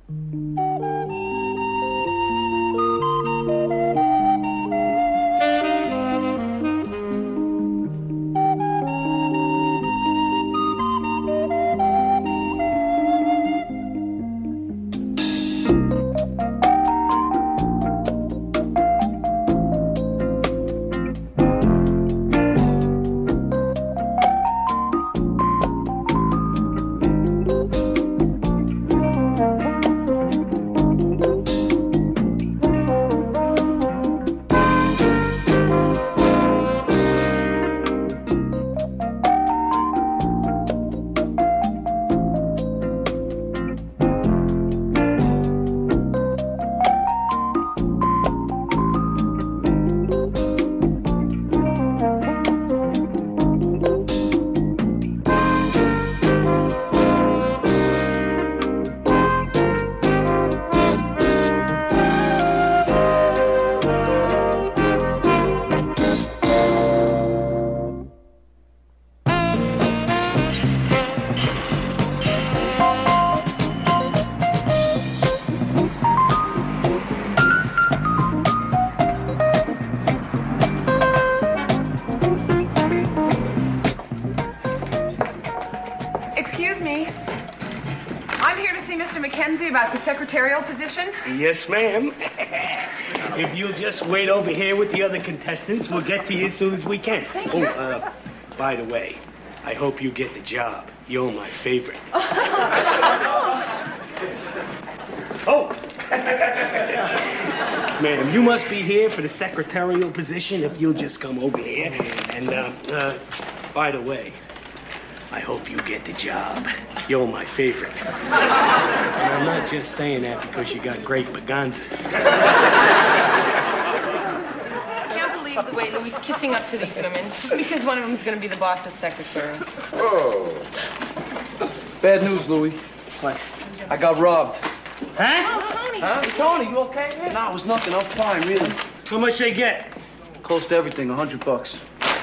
Excuse me. I'm here to see Mr. McKenzie about the secretarial position. Yes, ma'am. If you'll just wait over here with the other contestants, we'll get to you as soon as we can. Thank you. Oh, by the way, I hope you get the job. You're my favorite. Oh! Yes, ma'am, you must be here for the secretarial position if you'll just come over here. And, by the way, I hope you get the job. You're my favorite. And I'm not just saying that because you got great baganzas. I can't believe the way Louis is kissing up to these women just because one of them is going to be the boss's secretary. Oh. Bad news, Louis. What? I got robbed. Huh? Oh, Tony. Huh? Hey, Tony, you okay? Yeah. No, it was nothing. I'm fine, really. How much they get? Close to everything, $100.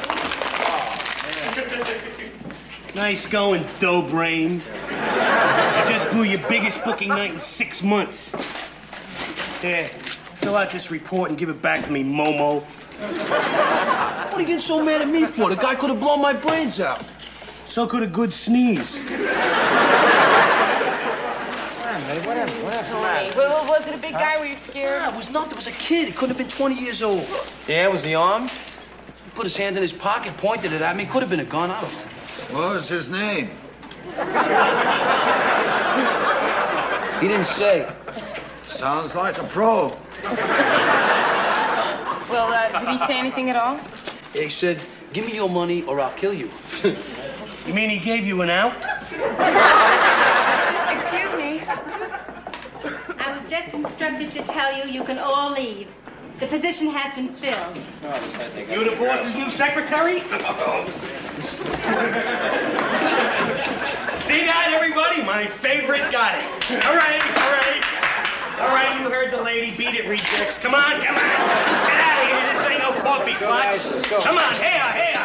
Nice going, dough brain. You just blew your biggest booking night in 6 months. Here, fill out this report and give it back to me, Momo. What are you getting so mad at me for? The guy could have blown my brains out. So could a good sneeze. Tony, well, was it a big guy? Were you scared? Yeah, it was nothing. It was a kid. He couldn't have been 20 years old. Yeah, was he armed? He put his hand in his pocket, pointed it at me. Could have been a gun. I don't know. What was his name? He didn't say. Sounds like a pro. Well, did he say anything at all? He said, give me your money or I'll kill you. You mean he gave you an out? Excuse me. I was just instructed to tell you you can all leave. The position has been filled. You the boss's new secretary? See that, everybody? My favorite got it. All right, all right. All right, you heard the lady. Beat it, rejects. Come on, come on. Get out of here. This ain't no coffee clutch. Come on, here, here.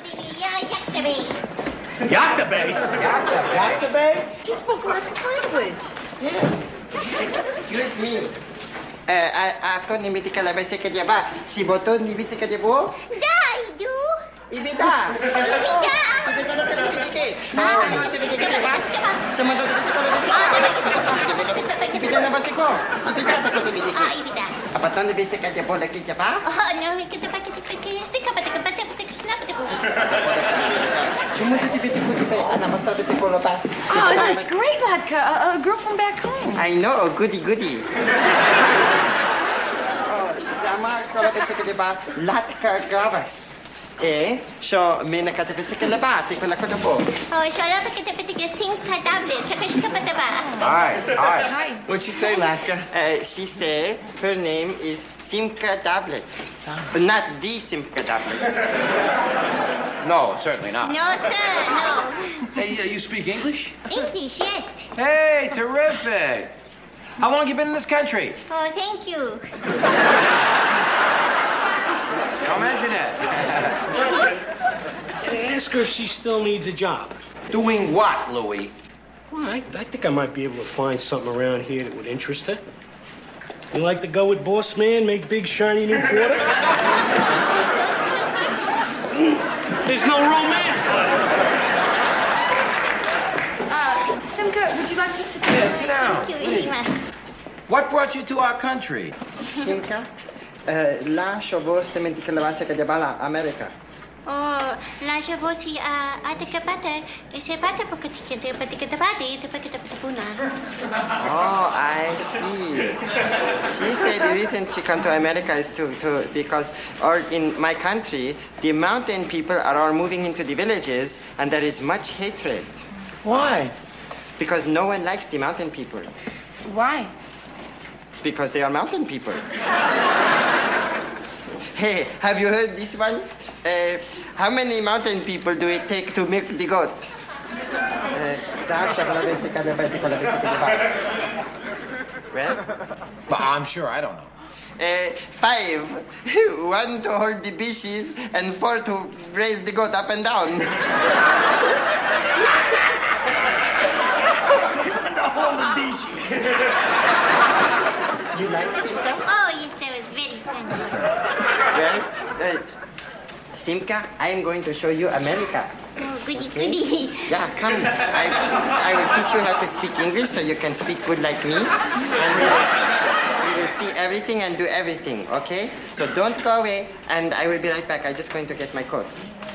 Yaktabe? Yaktabe? She spoke Marcus language. Excuse me. Ako nimiti kalabay sa kanya ba? Si Boton nimiti sa kanya po? Da, Idu. Ibida. Ibida. Ibida na pero biniti. Nakita mo sa biniti ka ba? Sa mga biniti ko labay sa Ibida na ba si ko? Ibida na ko biniti. Ah, Ibida. Apaton nimiti sa kanya po lagi ba? Oh, no, kita pa kita stika pa tika snap tika. Sumunod biniti ko diba? Ana masabi ko lo pa. Oh, that's great vodka. A girl from back home. I know, goody goody. Sama kalau bisa kita ba lat ka gravas. So may nakatabi sa kalaba, tiko la ko po. Oh, shala pa kita tika sink ka tablet. Saka siya pa taba. Hi. Hi. What'd she say, Latka? She say her name is Simka Tablets, but not the Simka Tablets. No, certainly not. No, sir, no. Hey, you speak English? English, yes. Hey, terrific. How long you been in this country? Oh, thank you. Don't mention it. Ask her if she still needs a job. Doing what, Louis? Well, I think I might be able to find something around here that would interest her. You like to go with boss man, make big shiny new quarter? There's no romance left. Simka, would you like to sit down? Yeah, sit down. Thank you very much. What brought you to our country? Simca, la chevaux sementic la base de bala, America. Oh, la chevauchi ada kapata, sepata pokatikete, patiketapati, tapaketapuna. Oh, I see. She said the reason she come to America is to because or in my country, the mountain people are all moving into the villages and there is much hatred. Why? Because no one likes the mountain people. Why? Because they are mountain people. Hey, have you heard this one? How many mountain people do it take to milk the goat? Well? But I'm sure I don't know. 5. 1 to hold the dishes and 4 to raise the goat up and down. You like Simca? Oh, yes, that was very funny. Well, Simca, I am going to show you America. Oh, goody, Okay? goody. Yeah, come. I will teach you how to speak English so you can speak good like me. And we will see everything and do everything, okay? So don't go away, and I will be right back. I'm just going to get my coat.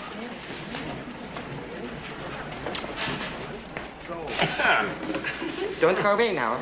Don't go away now.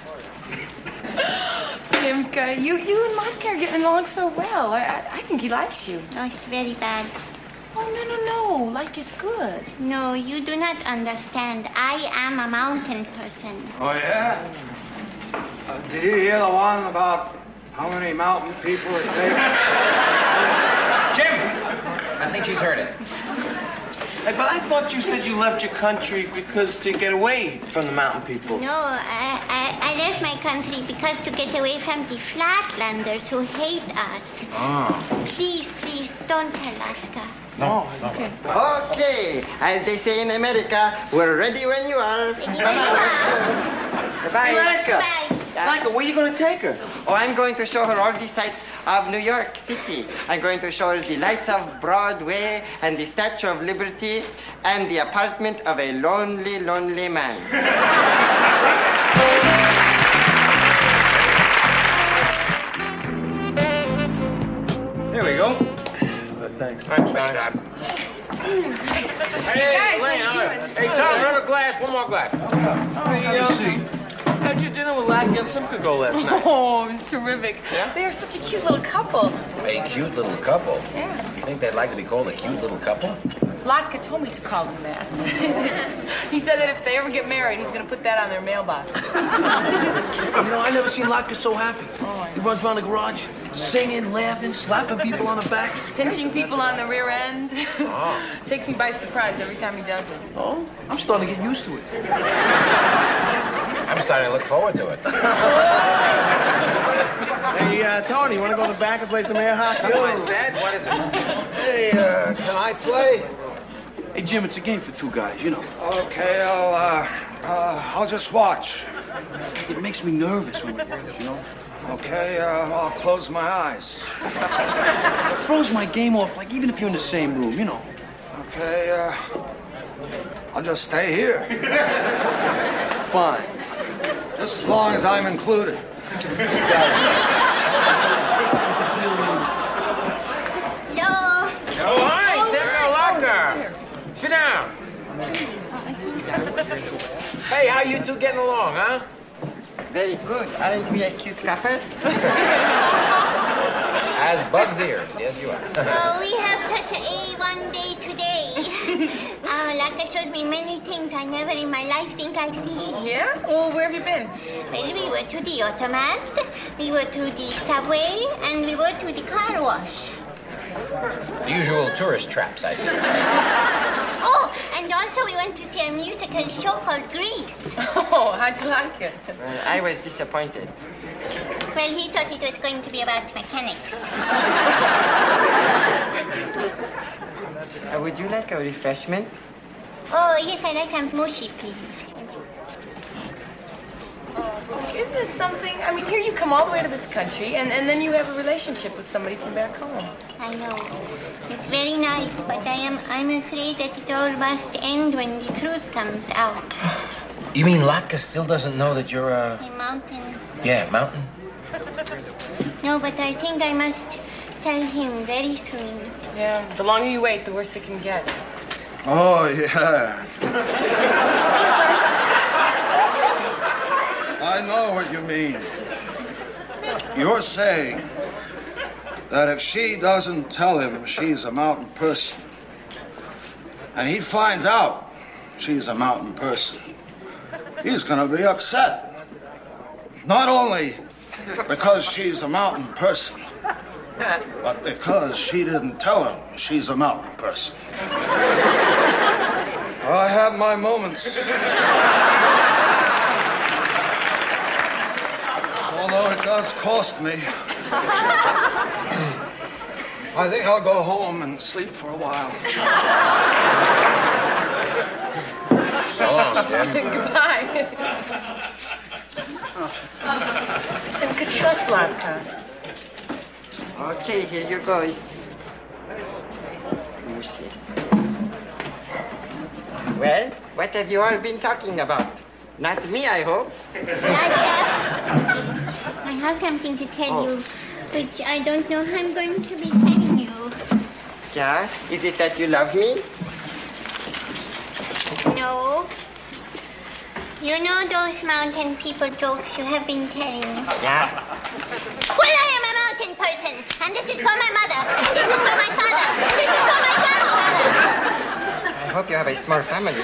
Simka, you and Monica are getting along so well. I think he likes you. Oh, it's very bad. Oh, no. Like is good. No, you do not understand. I am a mountain person. Oh, yeah? Did you hear the one about how many mountain people it takes? Jim! I think she's heard it. Hey, but I thought you said you left your country because to get away from the mountain people. No, I left my country because to get away from the Flatlanders who hate us. Oh. Please, don't tell Latka. No, okay. Okay, as they say in America, we're ready when you are. Bye-bye. Latka! Bye. Latka, where are you going to take her? Oh, I'm going to show her all the sights of New York City. I'm going to show her the lights of Broadway and the Statue of Liberty and the apartment of a lonely, lonely man. There we go. Thanks. Hey, Guys, what are Elaine, you doing? hey, Tom, another glass. One more glass. How'd your dinner with Latka and Simca go last night? Oh, it was terrific. Yeah? They are such a cute little couple. A cute little couple. Yeah. You think they'd like to be called a cute little couple? Latka told me to call them that. He said that if they ever get married, he's going to put that on their mailbox. You know, I never seen Latka so happy. Oh, He runs around the garage, singing, laughing, slapping people on the back. Pinching people on the rear end. Oh. Takes me by surprise every time he does it. Oh, I'm starting to get used to it. I'm starting to look forward to it. Hey, Tony, you want to go to the back and play some air hockey? I said, what is it? Hey, can I play? Hey, Jim, it's a game for two guys, you know. Okay, I'll just watch. It makes me nervous when we play, you know. Okay, I'll close my eyes. It throws my game off, like even if you're in the same room, you know. Okay, I'll just stay here. Fine. Just as long as I'm included. Hello. Oh, hi, Simca, Latka. Sit down. Hey, how you two getting along, huh? Very good. Aren't we a cute couple? As Bug's ears. Yes, you are. Oh, we have such a A1 day today. Latka shows me many things I never in my life think I'd see. Yeah? Well, where have you been? Well, we were to the automat, we were to the subway, and we were to the car wash. The usual tourist traps, I see. Oh, and also we went to see a musical show called Grease. Oh, how'd you like it? I was disappointed. Well, he thought it was going to be about mechanics. Would you like a refreshment? Oh, yes, I like some mushy, please. isn't it something? I mean, here you come all the way to this country, and then you have a relationship with somebody from back home. I know. It's very nice, but I'm afraid that it all must end when the truth comes out. You mean Latka still doesn't know that you're A mountain. Yeah, mountain? No, but I think I must tell him very soon. Yeah, the longer you wait, the worse it can get. Oh, yeah. I know what you mean. You're saying that if she doesn't tell him she's a mountain person, and he finds out she's a mountain person, he's gonna be upset. Not only because she's a mountain person, but because she didn't tell him she's a mountain person. I have my moments. Although it does cost me. I think I'll go home and sleep for a while. So long, Jim. Goodbye. Simka, trust Latka. Okay, here you go. Mushy. Well, what have you all been talking about? Not me, I hope. I have something to tell you, which I don't know how I'm going to be telling you. Yeah? Is it that you love me? No. You know those mountain people jokes you have been telling? Yeah. Well, I am a mountain person, and this is for my mother, and this is for my father, and this is for my grandfather. I hope you have a small family.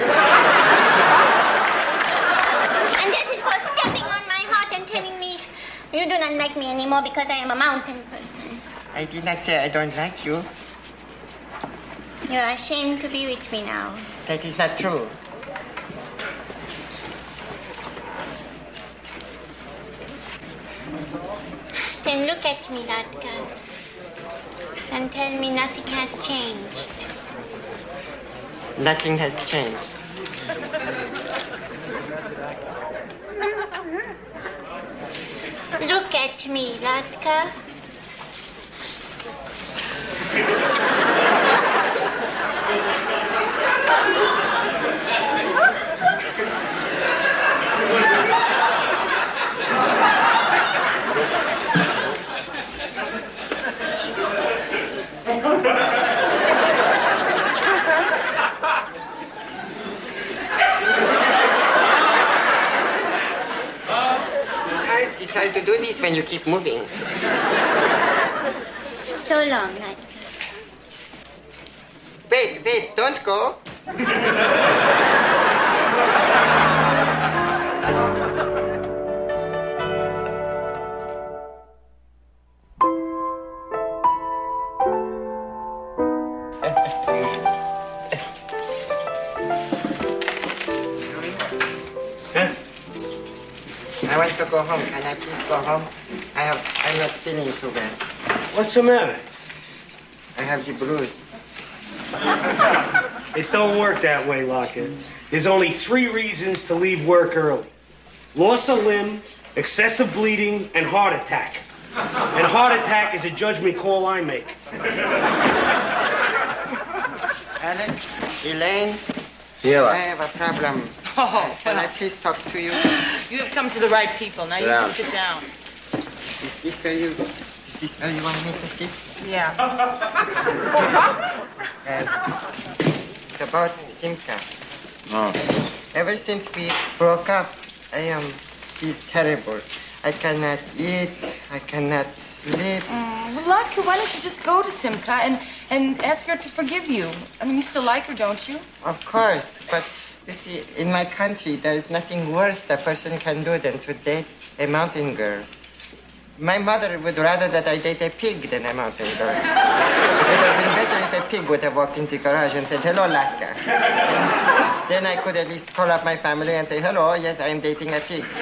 And this is for stepping on my heart and telling me you do not like me anymore because I am a mountain person. I did not say I don't like you. You are ashamed to be with me now. That is not true. Then look at me, Latka, and tell me nothing has changed. Nothing has changed. Look at me, Latka. It's hard to do this when you keep moving. So long, Latka. Wait, don't go. I want to go home. Can I please go home? I'm not feeling too well. What's the matter? I have the blues. It don't work that way, Lockett. There's only 3 reasons to leave work early. Loss of limb, excessive bleeding, and heart attack. And heart attack is a judgment call I make. Alex, Elaine, Yeah, I have a problem. Oh, Can I please talk to you? You have come to the right people. Now you down. just sit down. Is this where you want me to sit? Yeah. It's about Simka. Oh. Ever since we broke up, I feel terrible. I cannot eat. I cannot sleep. Well, Latka, why don't you just go to Simka and ask her to forgive you? I mean, you still like her, don't you? Of course, but you see, in my country, there is nothing worse a person can do than to date a mountain girl. My mother would rather that I date a pig than a mountain girl. It would have been better if a pig would have walked into the garage and said, "Hello, Latka." Then I could at least call up my family and say, "Hello, yes, I am dating a pig."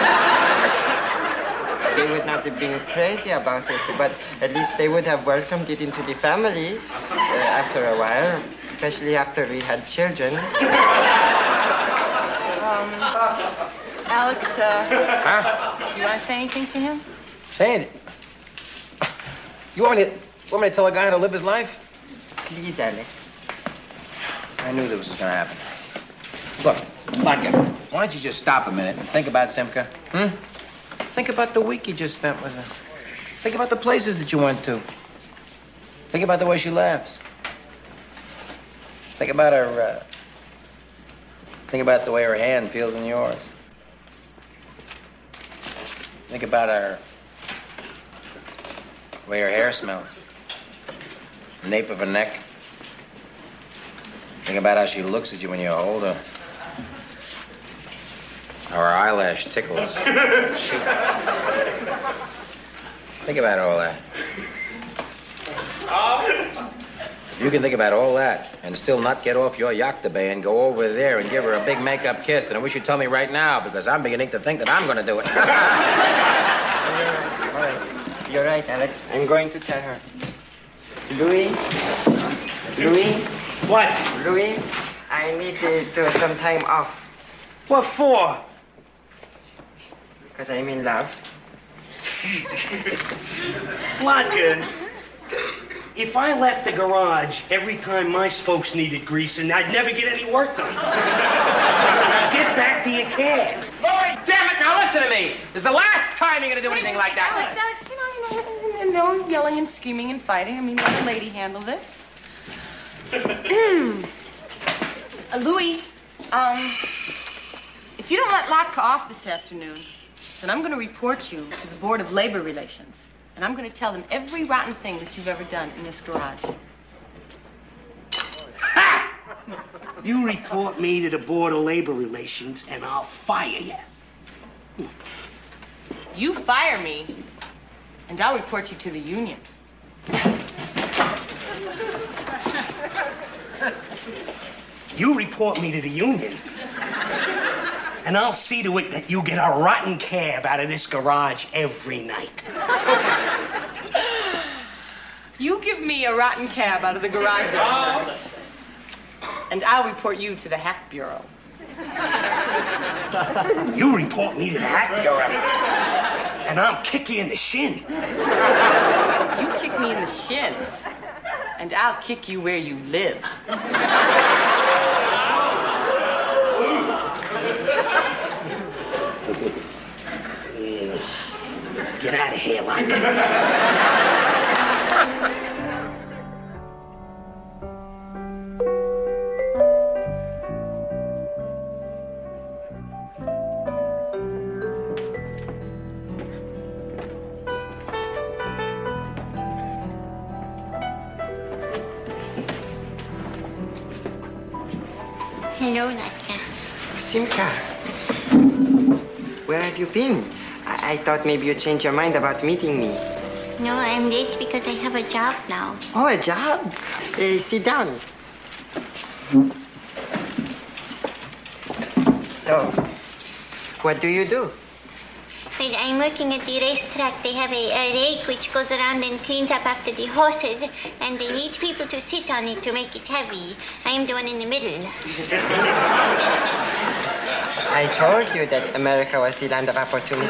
They would not have been crazy about it, but at least they would have welcomed it into the family after a while, especially after we had children. Alex, Huh? you want to say anything to him? Say it. You want me to tell a guy how to live his life? Please, Alex. I knew this was gonna happen. Look, Latka, why don't you just stop a minute and think about Simka? Think about the week you just spent with her. Think about the places that you went to. Think about the way she laughs. Think about her, think about the way her hand feels in yours. Think about the way her hair smells. The nape of her neck. Think about how she looks at you when you hold her. How her eyelash tickles. Think about all that. If you can think about all that and still not get off your yaktabe and go over there and give her a big makeup kiss, then I wish you'd tell me right now, because I'm beginning to think that I'm going to do it. All right. You're right, Alex. I'm going to tell her. Louis? What? Louis, I need some time off What for? because I'm in love. Latka, if I left the garage every time my spokes needed greasing, I'd never get any work done. Get back to your cabs. Boy, damn it, now listen to me. This is the last time you're going to do anything like that. Alex, no yelling and screaming and fighting. I mean, let the lady handle this. Louis, if you don't let Latka off this afternoon, then I'm going to report you to the Board of Labor Relations. And I'm going to tell them every rotten thing that you've ever done in this garage. Ha! You report me to the Board of Labor Relations, and I'll fire you. You fire me, and I'll report you to the union. You report me to the union, and I'll see to it that you get a rotten cab out of this garage every night. You give me a rotten cab out of the garage every night, and I'll report you to the Hack Bureau. You report me to the Hack Bureau, and I'll kick you in the shin. You kick me in the shin, and I'll kick you where you live. Get out of here, Latka. Hello, Latka. Simka, where have you been? I thought maybe you changed your mind about meeting me. No, I'm late because I have a job now. Oh, a job? Sit down. So, what do you do? Well, I'm working at the racetrack. They have a rake which goes around and cleans up after the horses, and they need people to sit on it to make it heavy. I am the one in the middle. I told you that America was the land of opportunity.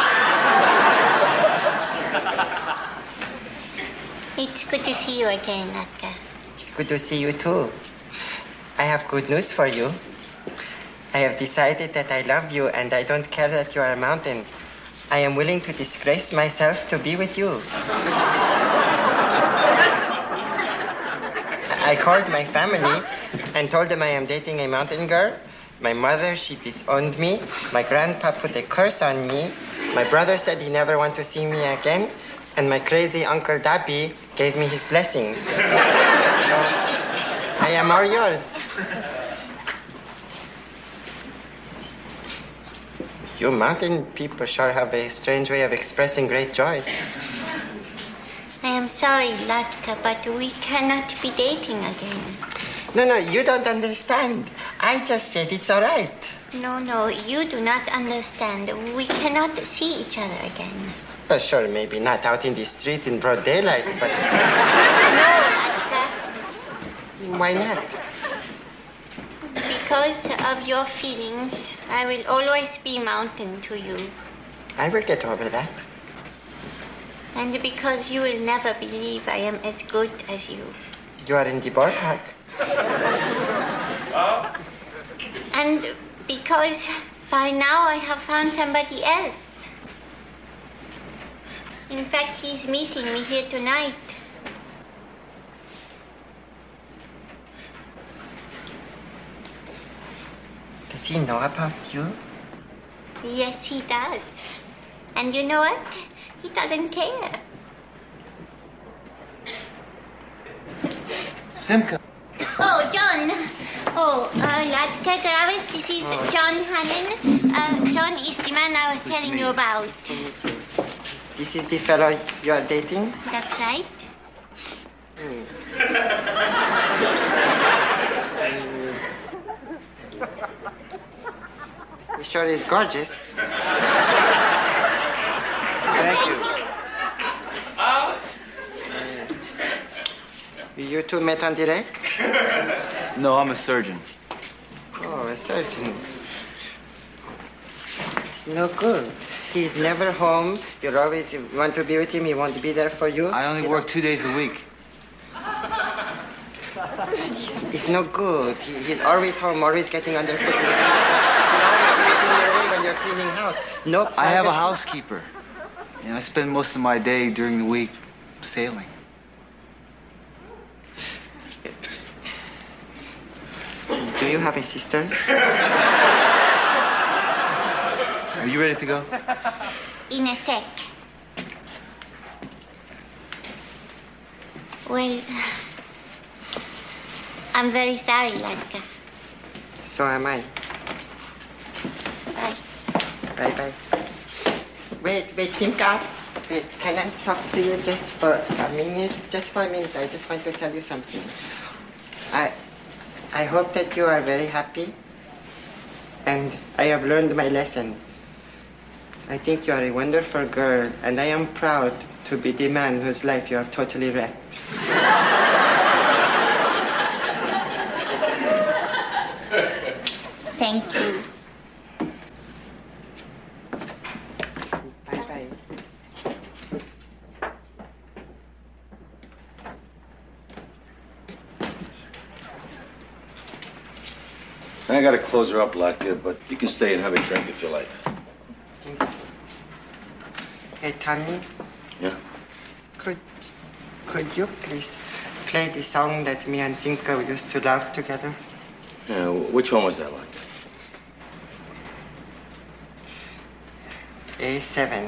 It's good to see you again, Latka. It's good to see you too. I have good news for you. I have decided that I love you and I don't care that you are a mountain. I am willing to disgrace myself to be with you. I called my family and told them I am dating a mountain girl. My mother, she disowned me. My grandpa put a curse on me. My brother said he never want to see me again. And my crazy Uncle Dappy gave me his blessings. So, I am all yours. You mountain people sure have a strange way of expressing great joy. I am sorry, Latka, but we cannot be dating again. No, you don't understand. I just said it's all right. No, you do not understand. We cannot see each other again. Well, sure, maybe not out in the street in broad daylight, but... No, Latka. Why not? Because because of your feelings, I will always be mountain to you. I will get over that. And because you will never believe I am as good as you. You are in the ballpark. And because by now I have found somebody else. In fact, he's meeting me here tonight. Does he know about you? Yes, he does. And you know what? He doesn't care. Simka. Oh, John. Oh, Latka Gravis, this is John Hannon. John is the man I was telling you about. This is the fellow you are dating? That's right. He sure is gorgeous. Thank you. You two met on the wreck? No, I'm a surgeon. Oh, a surgeon. It's no good. He's never home. You always want to be with him. He won't be there for you. I only work 2 days a week. It's no good. He's always home, always getting underfoot. He's always waiting your way when you're cleaning house. No. I have a housekeeper. And I spend most of my day during the week sailing. Do you have a sister? Are you ready to go? In a sec. Well, I'm very sorry, Latka. So am I. Bye. Bye-bye. Wait, Simka. Wait, can I talk to you just for a minute? Just for a minute. I just want to tell you something. I hope that you are very happy. And I have learned my lesson. I think you are a wonderful girl, and I am proud to be the man whose life you have totally wrecked. Thank you. Bye-bye. I gotta close her up, Latka, but you can stay and have a drink if you like. Hey, Tommy. Yeah? Could you please play the song that me and Simka used to love together? Yeah, which one was that, Latka? A7.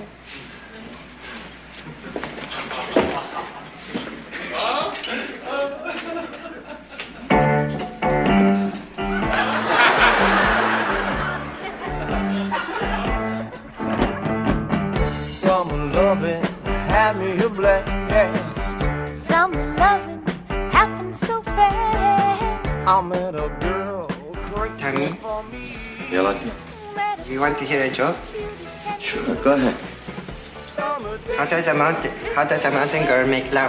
Summer loving had me a blast. Summer loving happened so fast. I met a girl crazy Tommy? for me. Yeah, Latka? Do you want to hear a joke? Sure, go ahead. How does a mountain girl make love?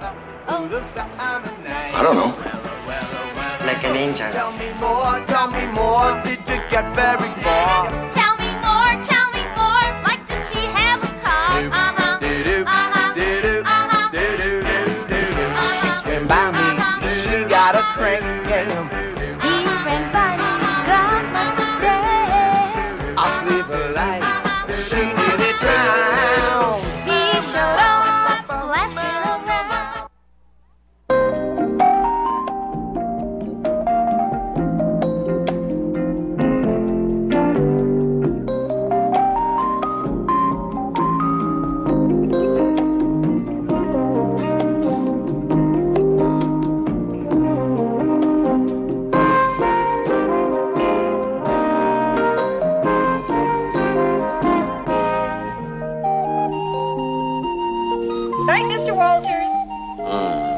I don't know. Like an angel. Tell me more, did you get very far? Tell me more, like does he have a car? She swam by me, she got a crank. He ran by me, God must have died. I sleep a light, she nearly drowned. He showed up, splashing around. Night, Mr. Walters.